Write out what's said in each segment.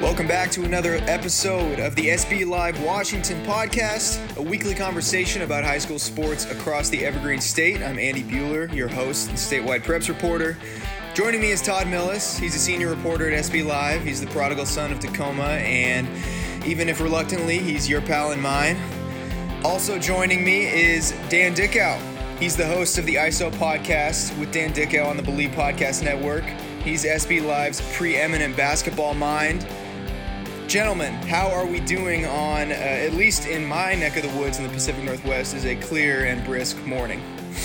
Welcome back to another episode of the SB Live Washington podcast, a weekly conversation about high school sports across the Evergreen State. I'm Andy Bueller, your host and statewide preps reporter. Joining me is Todd Millis. He's a senior reporter at SB Live. He's the prodigal son of Tacoma, and even if reluctantly, he's your pal and mine. Also joining me is Dan Dickau. He's the host of the ISO podcast with Dan Dickau on the Believe Podcast Network. He's SB Live's preeminent basketball mind. Gentlemen, how are we doing on, at least in my neck of the woods in the Pacific Northwest, is a clear and brisk morning?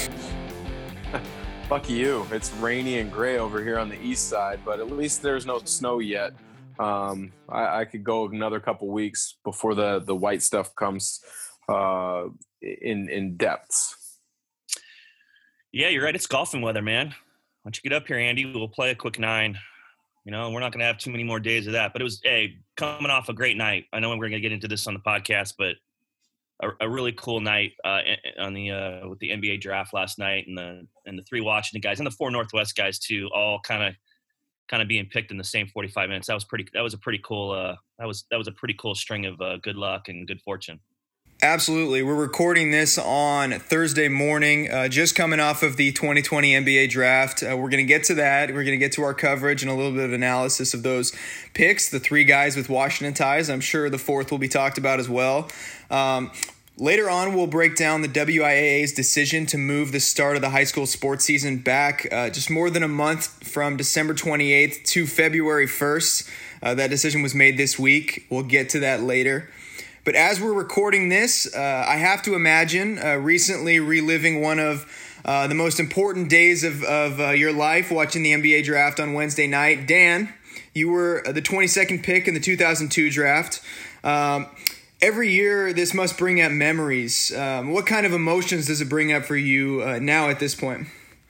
Fuck you. It's rainy and gray over here on the east side, but at least there's no snow yet. I could go another couple weeks before the white stuff comes in depths. Yeah, you're right. It's golfing weather, man. Why don't you get up here, Andy? We'll play a quick 9. You know, we're not going to have too many more days of that. But it was, coming off a great night. I know we're going to get into this on the podcast, but a really cool night on the with the NBA draft last night, and the 3 Washington guys and the 4 Northwest guys too, all kind of being picked in the same 45 minutes. That was a pretty cool string of good luck and good fortune. Absolutely. We're recording this on Thursday morning, just coming off of the 2020 NBA draft. We're going to get to that. We're going to get to our coverage and a little bit of analysis of those picks, the 3 guys with Washington ties. I'm sure the 4th will be talked about as well. Later on, we'll break down the WIAA's decision to move the start of the high school sports season back just more than a month from December 28th to February 1st. That decision was made this week. We'll get to that later. But as we're recording this, I have to imagine recently reliving one of the most important days of your life, watching the NBA draft on Wednesday night. Dan, you were the 22nd pick in the 2002 draft. Every year, this must bring up memories. What kind of emotions does it bring up for you now at this point?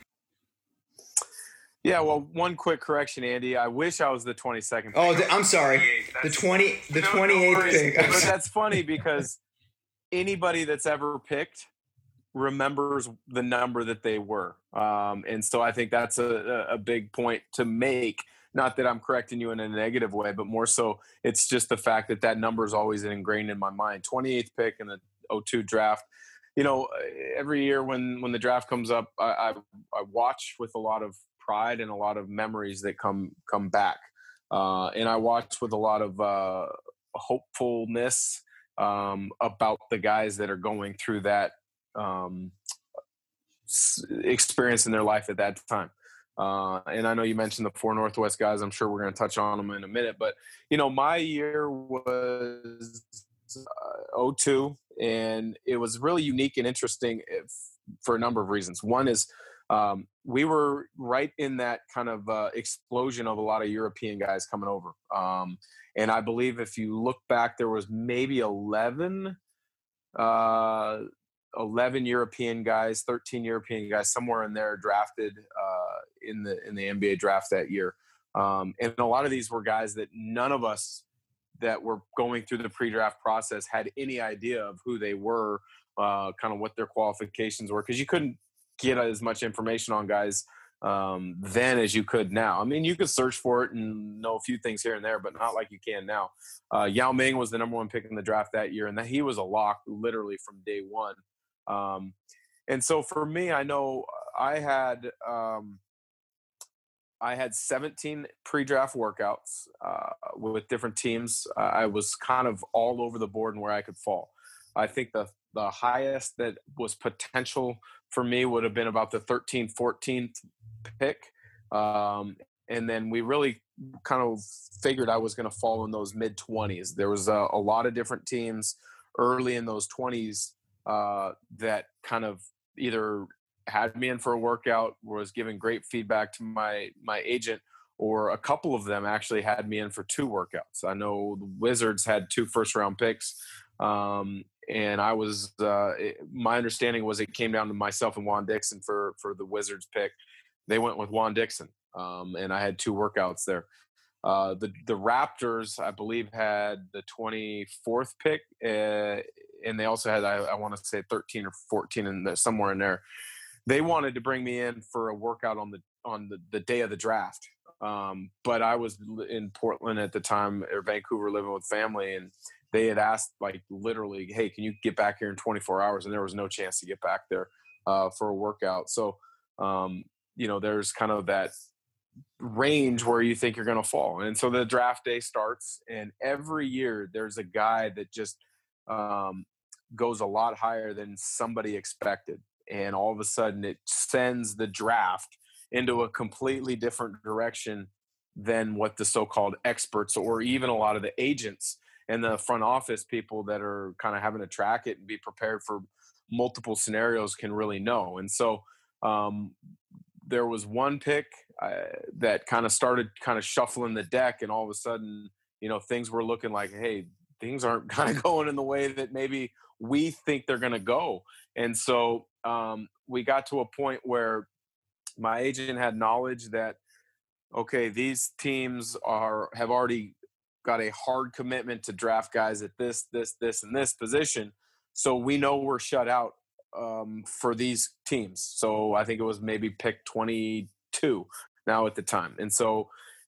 Yeah, well, one quick correction, Andy. I wish I was the 22nd pick. Oh, I'm sorry. The 28th pick. But that's funny because anybody that's ever picked remembers the number that they were. And so I think that's a big point to make. Not that I'm correcting you in a negative way, but more so it's just the fact that number is always ingrained in my mind. 28th pick in the 02 draft. You know, every year when the draft comes up, I watch with a lot of pride and a lot of memories that come back. And I watch with a lot of hopefulness about the guys that are going through that experience in their life at that time. And I know you mentioned the 4 Northwest guys. I'm sure we're going to touch on them in a minute. But, you know, my year was 02, and it was really unique and interesting for a number of reasons. One is we were right in that kind of explosion of a lot of European guys coming over. And I believe if you look back, there was maybe 11 European guys, 13 European guys, somewhere in there drafted in the NBA draft that year. And a lot of these were guys that none of us that were going through the pre-draft process had any idea of who they were, kind of what their qualifications were, because you couldn't get as much information on guys then as you could now. I mean, you could search for it and know a few things here and there, but not like you can now. Yao Ming was the number 1 pick in the draft that year, and he was a lock literally from day one. And so for me, I know I had 17 pre-draft workouts with different teams. I was kind of all over the board and where I could fall. I think the highest that was potential for me would have been about the 13th, 14th pick. And then we really kind of figured I was going to fall in those mid-20s. There was a lot of different teams early in those 20s that kind of either had me in for a workout, was giving great feedback to my agent, or a couple of them actually had me in for 2 workouts. I know the Wizards had 2 first-round picks. And I was, my understanding was it came down to myself and Juan Dixon for the Wizards pick. They went with Juan Dixon, and I had 2 workouts there. The Raptors, I believe, had the 24th pick, and they also had, I want to say 13 or 14 and somewhere in there. They wanted to bring me in for a workout on the day of the draft. But I was in Portland at the time, or Vancouver, living with family, and they had asked, like, literally, hey, can you get back here in 24 hours? And there was no chance to get back there for a workout. So, there's kind of that range where you think you're going to fall. And so the draft day starts, and every year there's a guy that just goes a lot higher than somebody expected. And all of a sudden it sends the draft into a completely different direction than what the so-called experts, or even a lot of the agents and the front office people that are kind of having to track it and be prepared for multiple scenarios, can really know. And so there was one pick that kind of started kind of shuffling the deck, and all of a sudden, things were looking like, hey, things aren't kind of going in the way that maybe we think they're going to go. And so we got to a point where my agent had knowledge that, okay, these teams have already got a hard commitment to draft guys at this, and this position. So we know we're shut out for these teams. So I think it was maybe pick 22 now at the time. And so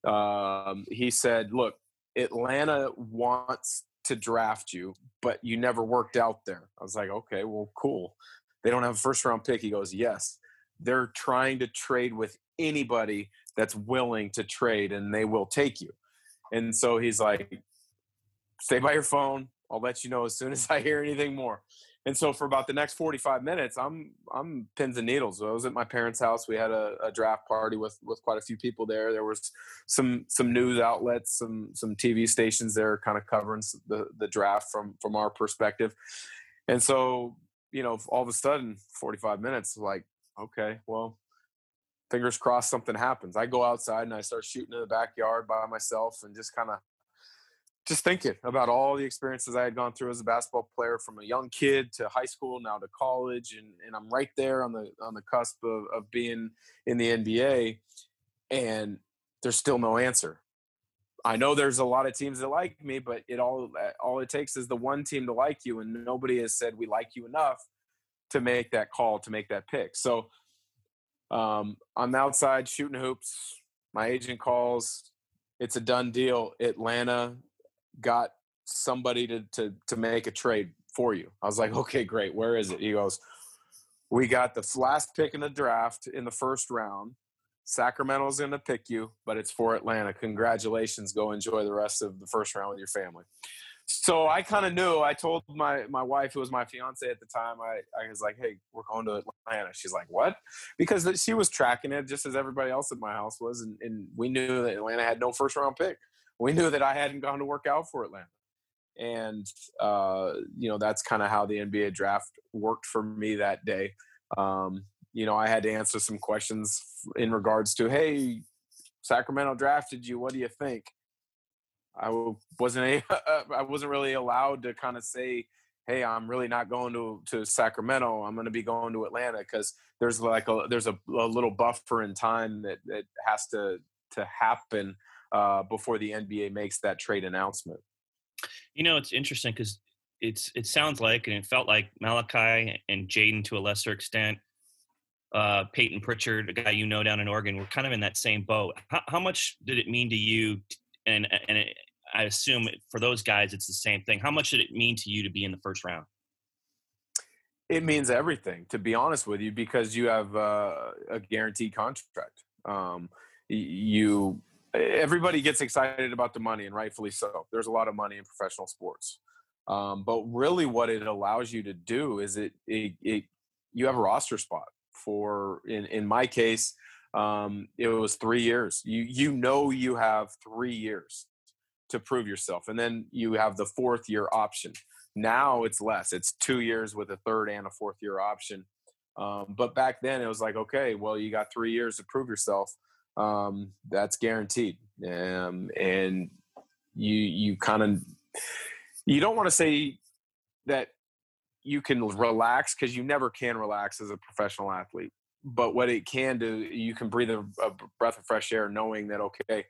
he said, look, Atlanta wants to draft you, but you never worked out there. I was like, okay, well, cool. They don't have a first round pick. He goes, yes, they're trying to trade with anybody that's willing to trade, and they will take you. And so he's like, stay by your phone. I'll let you know as soon as I hear anything more. And so for about the next 45 minutes, I'm pins and needles. I was at my parents' house. We had a draft party with quite a few people there. There was some news outlets, some TV stations there kind of covering the draft from our perspective. And so, all of a sudden, 45 minutes, like, okay, well, fingers crossed something happens. I go outside and I start shooting in the backyard by myself, and just thinking about all the experiences I had gone through as a basketball player, from a young kid to high school, now to college. And I'm right there on the cusp of being in the NBA, and there's still no answer. I know there's a lot of teams that like me, but all it takes is the one team to like you, and nobody has said we like you enough to make that call, to make that pick. So I'm outside shooting hoops. My agent calls. It's a done deal. Atlanta got somebody to make a trade for you. I was like, okay, great. Where is it? He goes, we got the last pick in the draft in the first round. Sacramento's going to pick you, but it's for Atlanta. Congratulations. Go enjoy the rest of the first round with your family. So I kind of knew. I told my wife, who was my fiance at the time, I was like, hey, we're going to Atlanta. She's like, what? Because she was tracking it just as everybody else at my house was. And we knew that Atlanta had no first round pick. We knew that I hadn't gone to work out for Atlanta. And, that's kind of how the NBA draft worked for me that day. I had to answer some questions in regards to, hey, Sacramento drafted you. What do you think? I wasn't really allowed to kind of say, hey, I'm really not going to Sacramento. I'm going to be going to Atlanta, because there's a little buffer in time that has to happen before the NBA makes that trade announcement. It's interesting because it sounds like, and it felt like, Malachi and Jaden to a lesser extent, Peyton Pritchard, a guy down in Oregon, were kind of in that same boat. How much did it mean to you? And I assume for those guys, it's the same thing. How much did it mean to you to be in the first round? It means everything, to be honest with you, because you have a guaranteed contract. Everybody gets excited about the money, and rightfully so. There's a lot of money in professional sports. But really what it allows you to do is you have a roster spot for, in my case, it was 3 years. You have 3 years to prove yourself. And then you have the 4th year option. Now it's less. It's 2 years with a 3rd and a 4th year option. But back then it was like, okay, well, you got 3 years to prove yourself. That's guaranteed. And you don't want to say that you can relax, because you never can relax as a professional athlete. But what it can do, you can breathe a breath of fresh air knowing that, okay,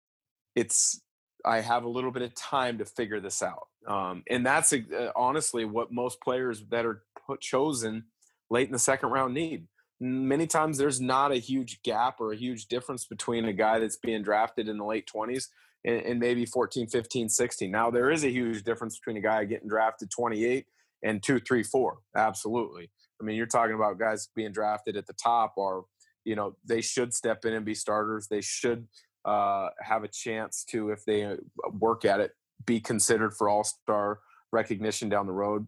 I have a little bit of time to figure this out. And that's honestly what most players that are chosen late in the second round need. many times there's not a huge gap or a huge difference between a guy that's being drafted in the late 20s and maybe 14, 15, 16. Now, there is a huge difference between a guy getting drafted 28 and 2, 3, 4. Absolutely. I mean, you're talking about guys being drafted at the top, or, they should step in and be starters. They should have a chance to, if they work at it, be considered for all-star recognition down the road.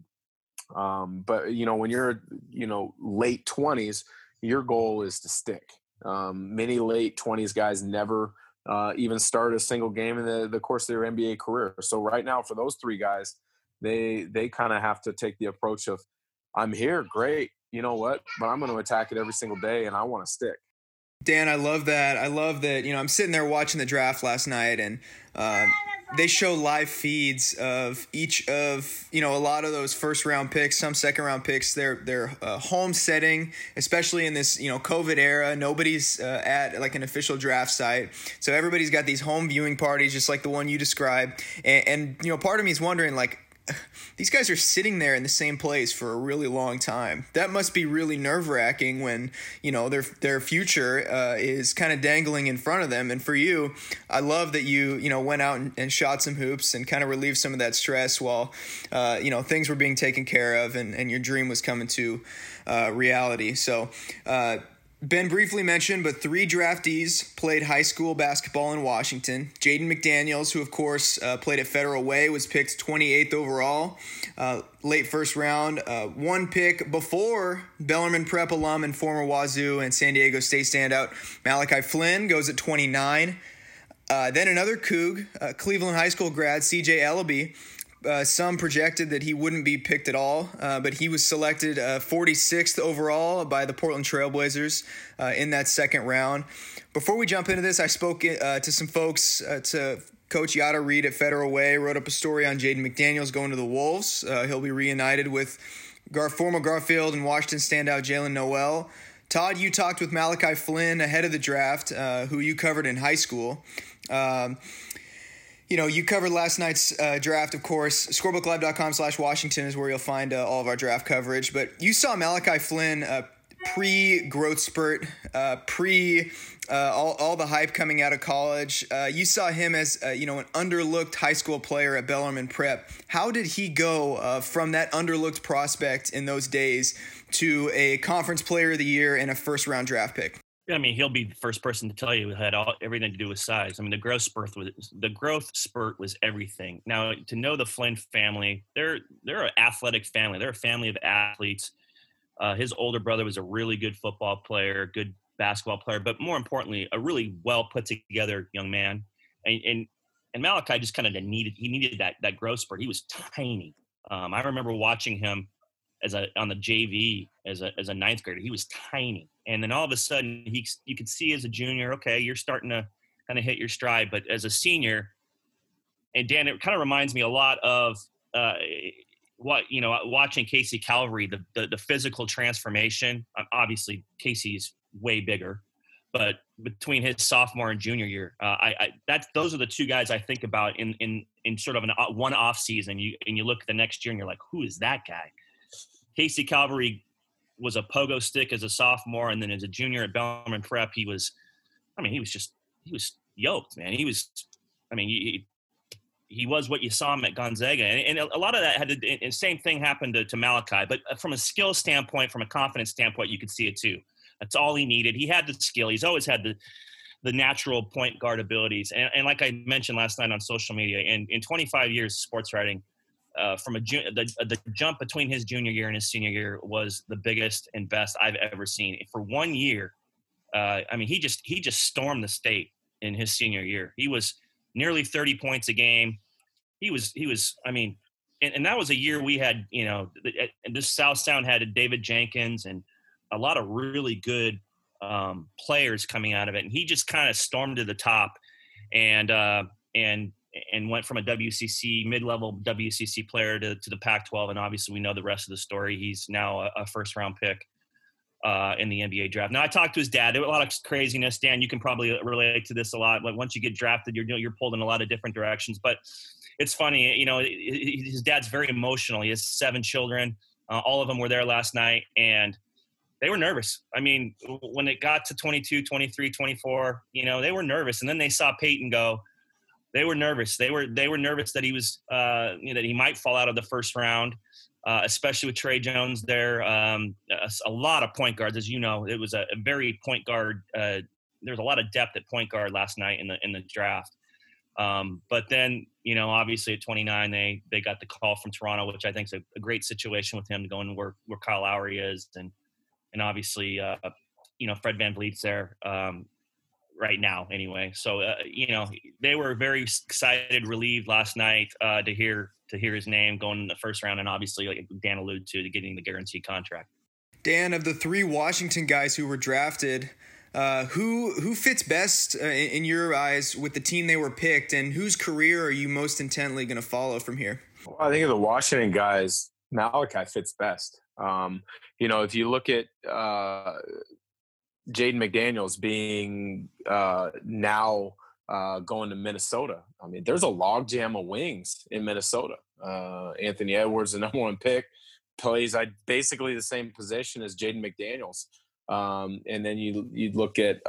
But, when you're, late 20s, your goal is to stick. Many late 20s guys never even start a single game in the course of their NBA career. So right now for those three guys, they kind of have to take the approach of, I'm here, great, you know what, but I'm going to attack it every single day and I want to stick. Dan, I love that. I love that, I'm sitting there watching the draft last night, and they show live feeds of each of, a lot of those first round picks, some second round picks, their home setting, especially in this, COVID era. Nobody's at like an official draft site. So everybody's got these home viewing parties, just like the one you described. And part of me is wondering, like, these guys are sitting there in the same place for a really long time. That must be really nerve-wracking when, their future is kind of dangling in front of them. And for you, I love that you, went out and shot some hoops and kind of relieved some of that stress while, things were being taken care of and your dream was coming to reality. So, Ben briefly mentioned, but 3 draftees played high school basketball in Washington. Jaden McDaniels, who, of course, played at Federal Way, was picked 28th overall, late first round. 1 pick before Bellarmine Prep alum and former Wazoo and San Diego State standout Malachi Flynn goes at 29. Then another Coug, Cleveland High School grad C.J. Ellaby. Some projected that he wouldn't be picked at all, but he was selected 46th overall by the Portland Trailblazers in that second round. Before we jump into this, I spoke to some folks, to Coach Yada Reed at Federal Way, wrote up a story on Jaden McDaniels going to the Wolves. He'll be reunited with former Garfield and Washington standout Jalen Noel. Todd, you talked with Malachi Flynn ahead of the draft, who you covered in high school. You covered last night's draft, of course. Scorebooklive.com/Washington is where you'll find all of our draft coverage. But you saw Malachi Flynn pre-growth spurt, all the hype coming out of college. You saw him as, an underlooked high school player at Bellarmine Prep. How did he go from that underlooked prospect in those days to a conference player of the year and a first-round draft pick? I mean, he'll be the first person to tell you it had everything to do with size. I mean, the growth spurt was everything. Now, to know the Flynn family, they're an athletic family. They're a family of athletes. His older brother was a really good football player, good basketball player, but more importantly, a really well put together young man. And Malachi just kind of needed that growth spurt. He was tiny. I remember watching him on the JV as a ninth grader. He was tiny. And then all of a sudden you could see as a junior, okay, you're starting to kind of hit your stride. But as a senior, and Dan, it kind of reminds me a lot of watching Casey Calvary, the physical transformation. Obviously Casey's way bigger, but between his sophomore and junior year, those are the 2 guys I think about in sort of one off season. You look at the next year and you're like, who is that guy? Casey Calvary was a pogo stick as a sophomore, and then as a junior at Bellarmine Prep, he was yoked, man. He was what you saw him at Gonzaga, and a lot of that had the same thing happened to Malachi. But from a skill standpoint, from a confidence standpoint, you could see it too. That's all he needed. He had the skill. He's always had the natural point guard abilities, and like I mentioned last night on social media, in 25 years of sports writing. The jump between his junior year and his senior year was the biggest and best I've ever seen. For 1 year, he just stormed the state in his senior year. He was nearly 30 points a game. He was. And that was a year we had, this South Sound had David Jenkins and a lot of really good players coming out of it, and he just kind of stormed to the top, and went from a WCC, mid-level WCC player to the Pac-12. And obviously we know the rest of the story. He's now a first-round pick in the NBA draft. Now, I talked to his dad. There was a lot of craziness. Dan, you can probably relate to this a lot. Like, once you get drafted, you're pulled in a lot of different directions. But it's funny, his dad's very emotional. He has 7 children. All of them were there last night. And they were nervous. I mean, when it got to 22, 23, 24, they were nervous. And then they saw Peyton go. They were nervous. They were nervous that he was, that he might fall out of the first round, especially with Trey Jones there. A lot of point guards, as you know, it was a very point guard. There was a lot of depth at point guard last night in the draft. But then, obviously at 29, they got the call from Toronto, which I think is a great situation with him going where Kyle Lowry is. And obviously, Fred VanVleet's there right now anyway. So, they were very excited, relieved last night to hear his name going in the first round. And obviously, like Dan alluded to getting the guaranteed contract. Dan, of the three Washington guys who were drafted, who fits best in your eyes with the team they were picked, and whose career are you most intently going to follow from here? Well, I think of the Washington guys, Malachi fits best. If you look at Jaden McDaniels being now going to Minnesota, I mean, there's a logjam of wings in Minnesota. Anthony Edwards, the number one pick, plays basically the same position as Jaden McDaniels. And then you look at,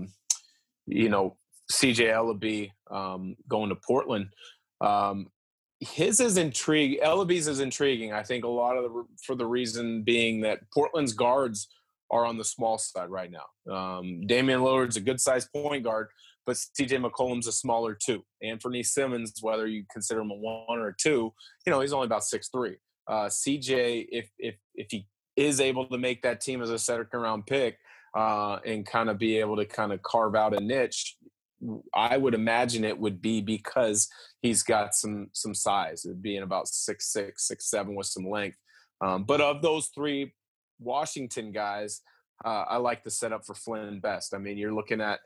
CJ Ellaby going to Portland. His is intriguing. Ellaby's is intriguing. I think a lot of for the reason being that Portland's guards are on the small side right now. Damian Lillard's a good-sized point guard, but C.J. McCollum's a smaller two. Anthony Simmons, whether you consider him a 1 or a 2, he's only about 6'3". C.J., if he is able to make that team as a second-round pick and kind of be able to kind of carve out a niche, I would imagine it would be because he's got some size, being about 6'6", 6'7", with some length. But of those three Washington guys, I like the setup for Flynn best. I mean, you're looking at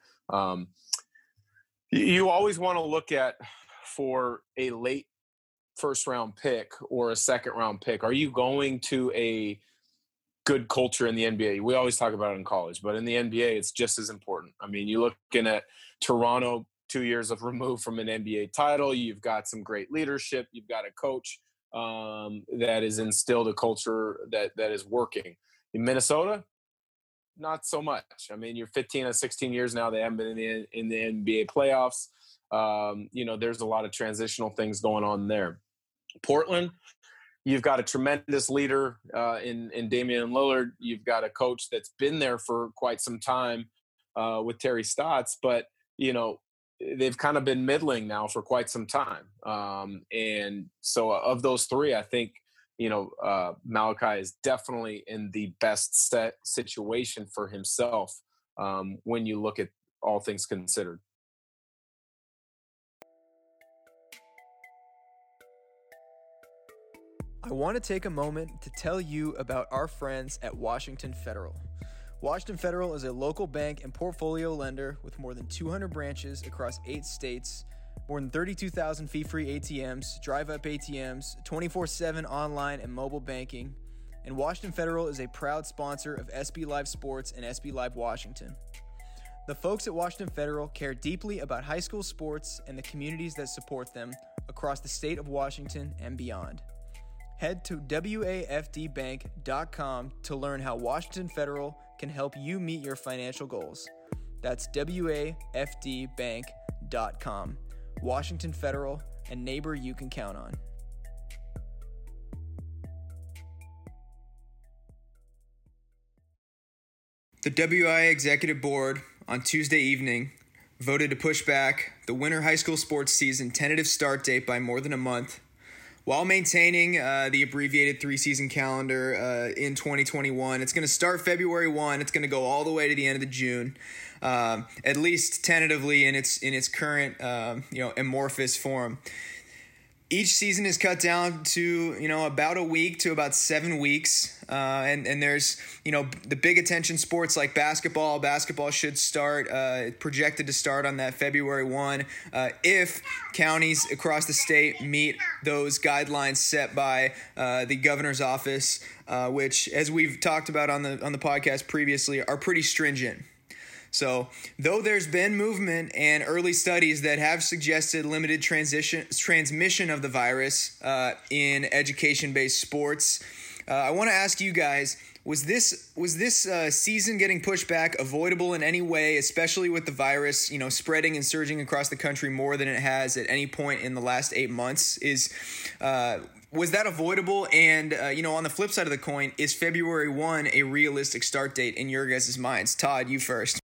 you always want to look at for a late first-round pick or a second-round pick, are you going to a good culture in the NBA? We always talk about it in college, but in the NBA, it's just as important. I mean, you're looking at Toronto, 2 years of removed from an NBA title. You've got some great leadership. You've got a coach that has instilled a culture that is working. In Minnesota, not so much. I mean, you're 15 or 16 years now. They haven't been in the NBA playoffs. There's a lot of transitional things going on there. Portland, you've got a tremendous leader in Damian Lillard. You've got a coach that's been there for quite some time with Terry Stotts, but, they've kind of been middling now for quite some time. And so of those three, I think, Malachi is definitely in the best set situation for himself when you look at all things considered. I want to take a moment to tell you about our friends at Washington Federal. Washington Federal is a local bank and portfolio lender with more than 200 branches across 8 states, more than 32,000 fee-free ATMs, drive-up ATMs, 24/7 online and mobile banking, and Washington Federal is a proud sponsor of SB Live Sports and SB Live Washington. The folks at Washington Federal care deeply about high school sports and the communities that support them across the state of Washington and beyond. Head to wafdbank.com to learn how Washington Federal can help you meet your financial goals. That's wafdbank.com. Washington Federal, a neighbor you can count on. The WI Executive Board on Tuesday evening voted to push back the winter high school sports season tentative start date by more than a month, while maintaining the abbreviated 3-season calendar in 2021. It's going to start February 1. It's going to go all the way to the end of June, at least tentatively in its current amorphous form. Each season is cut down to about a week to about 7 weeks, and there's the big attention sports like basketball. Basketball should start projected to start on that February 1 if counties across the state meet those guidelines set by the governor's office, which, as we've talked about on the podcast previously, are pretty stringent. So, though there's been movement and early studies that have suggested limited transmission of the virus in education-based sports, I want to ask you guys: was this season getting pushed back avoidable in any way, especially with the virus, spreading and surging across the country more than it has at any point in the last 8 months? Was that avoidable? And on the flip side of the coin, is February 1 a realistic start date in your guys' minds? Todd, you first.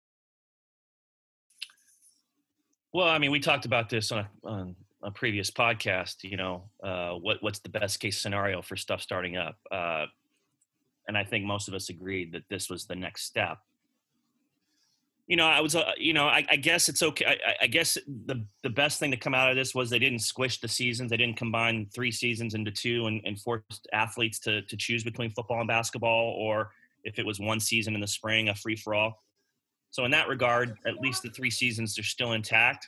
Well, I mean, we talked about this on a previous podcast, what's the best case scenario for stuff starting up. And I think most of us agreed that this was the next step. I guess it's okay. I guess the best thing to come out of this was they didn't squish the seasons. They didn't combine 3 seasons into 2 and forced athletes to choose between football and basketball, or if it was 1 season in the spring, a free for all. So in that regard, at least the 3 seasons are still intact.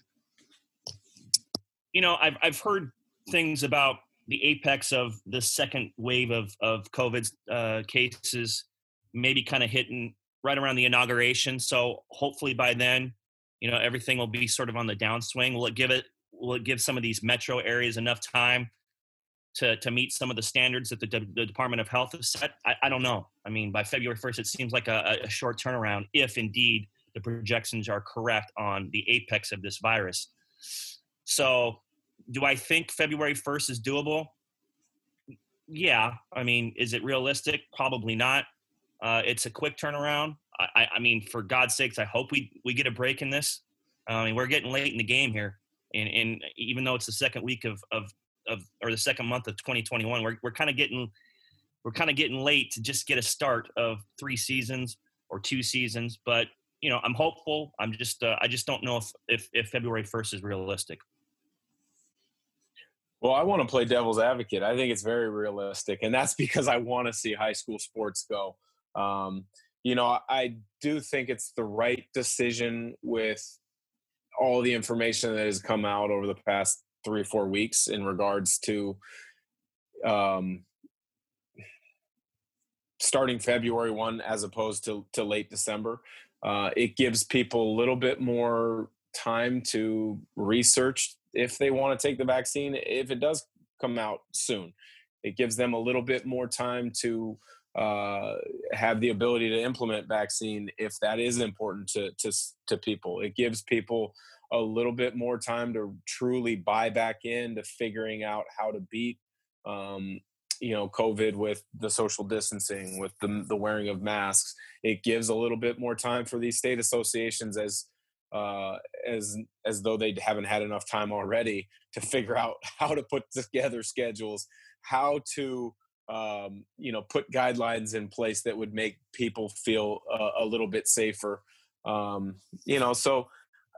I've heard things about the apex of the second wave of COVID cases maybe kind of hitting right around the inauguration. So hopefully by then, everything will be sort of on the downswing. Will it give some of these metro areas enough time to meet some of the standards that the Department of Health has set? I don't know. I mean, by February 1st, it seems like a short turnaround if indeed the projections are correct on the apex of this virus. So do I think February 1st is doable? Yeah. I mean, is it realistic? Probably not. It's a quick turnaround. I mean, for God's sakes, I hope we get a break in this. I mean, we're getting late in the game here. And even though it's the second week or the second month of 2021, we're kind of getting late to just get a start of 3 seasons or 2 seasons. But, I'm hopeful. I just don't know if February 1st is realistic. Well, I want to play devil's advocate. I think it's very realistic, and that's because I want to see high school sports go. I do think it's the right decision with all the information that has come out over the past 3 or 4 weeks in regards to starting February 1 as opposed to late December. It gives people a little bit more time to research if they want to take the vaccine, if it does come out soon. It gives them a little bit more time to have the ability to implement vaccine if that is important to people. It gives people a little bit more time to truly buy back into figuring out how to beat COVID with the social distancing, with the wearing of masks. It gives a little bit more time for these state associations as though they haven't had enough time already to figure out how to put together schedules, how to put guidelines in place that would make people feel a little bit safer. So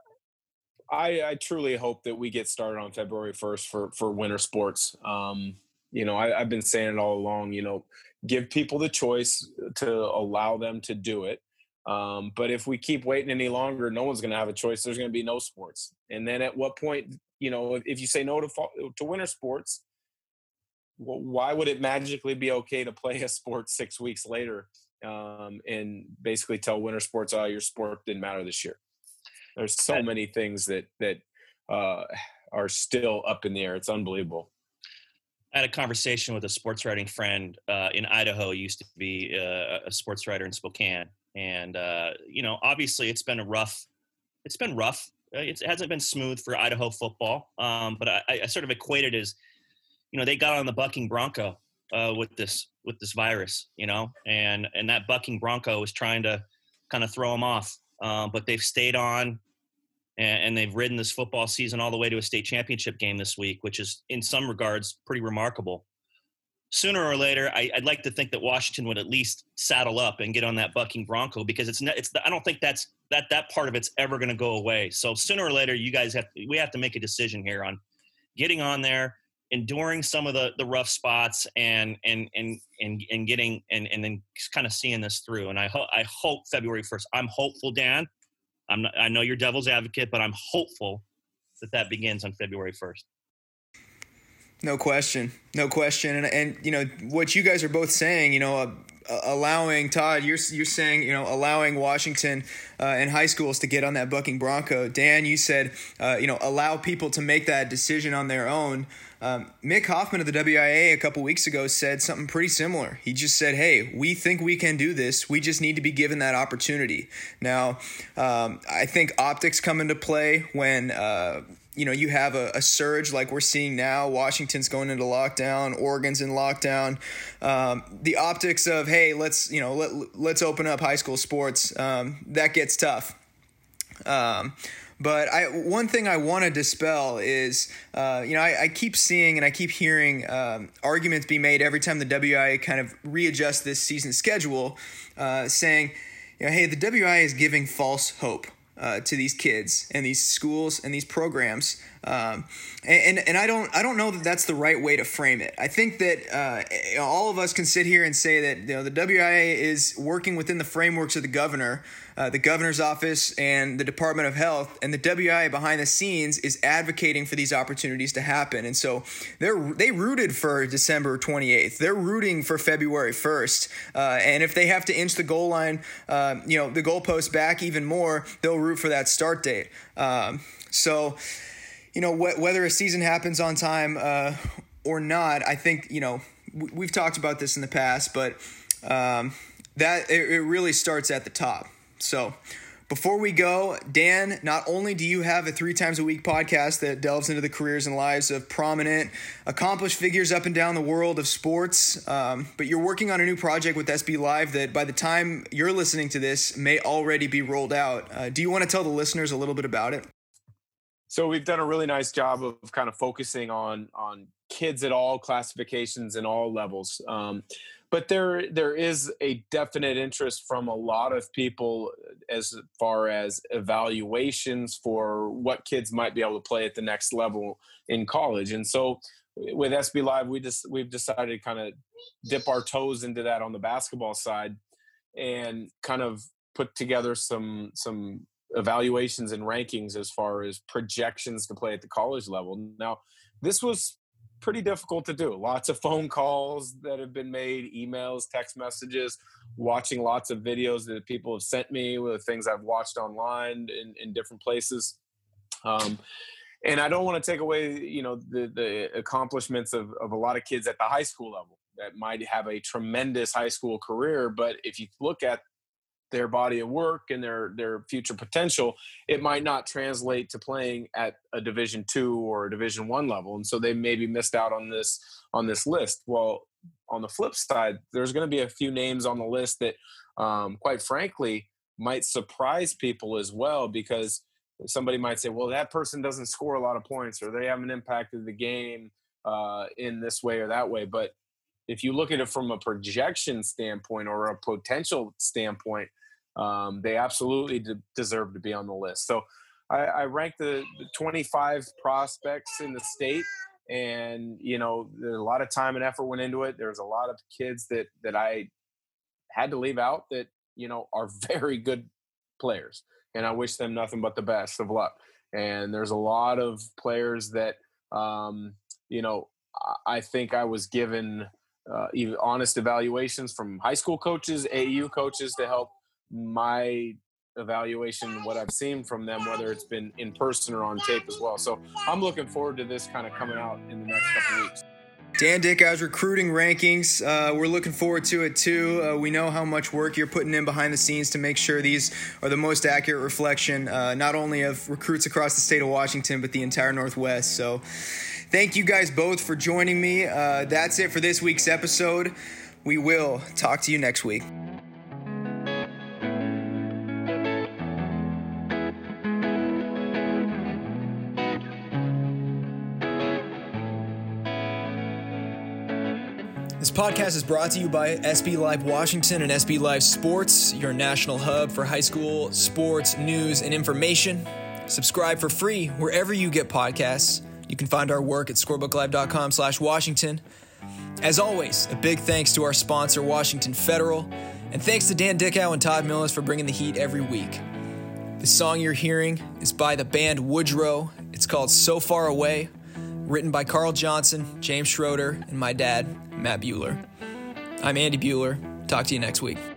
I truly hope that we get started on February 1st for winter sports. I've been saying it all along, give people the choice to allow them to do it. But if we keep waiting any longer, no one's going to have a choice. There's going to be no sports. And then at what point, if you say no to winter sports, well, why would it magically be okay to play a sport 6 weeks later and basically tell winter sports, oh, your sport didn't matter this year? There's so many things that are still up in the air. It's unbelievable. I had a conversation with a sports writing friend in Idaho. He used to be a sports writer in Spokane. And, obviously it's been rough. It hasn't been smooth for Idaho football. But I sort of equated as, they got on the bucking bronco with this virus, and that bucking bronco was trying to kind of throw them off. But they've stayed on and they've ridden this football season all the way to a state championship game this week, which is in some regards pretty remarkable. Sooner or later, I'd like to think that Washington would at least saddle up and get on that bucking bronco, because I don't think that part of it's ever going to go away. So sooner or later, we have to make a decision here on getting on there, enduring some of the rough spots, and getting and then kind of seeing this through. And I hope February 1st. I'm hopeful, Dan. I know you're devil's advocate, but I'm hopeful that begins on February 1st. No question. And what you guys are both saying, allowing Todd, you're saying, you know, allowing Washington and high schools to get on that bucking bronco. Dan, you said, you know, allow people to make that decision on their own. Mick Hoffman of the WIA a couple weeks ago said something pretty similar. He just said, hey, we think we can do this. We just need to be given that opportunity. Now, I think optics come into play when you know, you have a surge like we're seeing now. Washington's going into lockdown. Oregon's in lockdown. The optics of, hey, let's open up high school sports. That gets tough. But one thing I want to dispel is, you know, I keep seeing and I keep hearing arguments be made every time the WIA kind of readjusts this season schedule, saying, you know, hey, the WIA is giving false hope to these kids and these schools and these programs, and I don't know that that's the right way to frame it. I think that you know, all of us can sit here and say that, you know, the WIA is working within the frameworks of the governor, the governor's office, and the Department of Health, and the WIA behind the scenes is advocating for these opportunities to happen. And so they rooted for December 28th. They're rooting for February 1st. And if they have to inch the goal line, you know, the goalpost back even more, they'll root for that start date. So, you know, whether a season happens on time or not, I think, you know, we've talked about this in the past, but that it really starts at the top. So before we go, Dan, not only do you have a 3 times a week podcast that delves into the careers and lives of prominent, accomplished figures up and down the world of sports, but you're working on a new project with SB Live that by the time you're listening to this may already be rolled out. Do you want to tell the listeners a little bit about it? So we've done a really nice job of kind of focusing on kids at all classifications and all levels. But there is a definite interest from a lot of people as far as evaluations for what kids might be able to play at the next level in college. And so with SB Live, we've decided to kind of dip our toes into that on the basketball side and kind of put together some evaluations and rankings as far as projections to play at the college level. Now, this was pretty difficult to do. Lots of phone calls that have been made, emails, text messages, watching lots of videos that people have sent me with things I've watched online in different places. And I don't want to take away, you know, the accomplishments of a lot of kids at the high school level that might have a tremendous high school career. But if you look at their body of work and their future potential, it might not translate to playing at a Division II or a Division I level. And so they maybe missed out on this list. Well, on the flip side, there's going to be a few names on the list that, quite frankly, might surprise people as well, because somebody might say, well, that person doesn't score a lot of points, or they haven't impacted the game in this way or that way. But if you look at it from a projection standpoint or a potential standpoint, they absolutely deserve to be on the list. So I ranked the 25 prospects in the state, and, you know, there's a lot of time and effort went into it. There's a lot of kids that I had to leave out that, you know, are very good players, and I wish them nothing but the best of luck. And there's a lot of players that, you know, I think I was given even honest evaluations from high school coaches, AAU coaches, to help my evaluation, what I've seen from them, whether it's been in person or on tape as well. So I'm looking forward to this kind of coming out in the next couple of weeks. Dan Dickau's recruiting rankings, we're looking forward to it too. We know how much work you're putting in behind the scenes to make sure these are the most accurate reflection, not only of recruits across the state of Washington, but the entire Northwest. So thank you guys both for joining me. That's it for this week's episode. We will talk to you next week. This podcast is brought to you by SB Live Washington and SB Live Sports, your national hub for high school sports, news, and information. Subscribe for free wherever you get podcasts. You can find our work at scorebooklive.com/Washington. As always, a big thanks to our sponsor, Washington Federal, and thanks to Dan Dickau and Todd Millis for bringing the heat every week. The song you're hearing is by the band Woodrow. It's called So Far Away, written by Carl Johnson, James Schroeder, and my dad, Matt Bueller. I'm Andy Bueller. Talk to you next week.